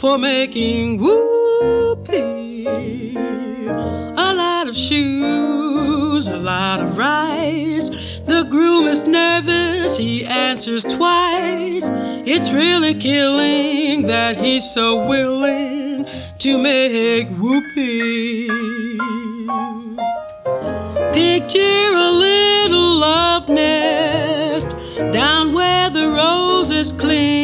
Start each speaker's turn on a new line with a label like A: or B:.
A: for making whoopee. A lot of shoes, a lot of rice. The groom is nervous, he answers twice. It's really killing that he's so willing to make whoopee. Picture a little love nest down where the roses cling.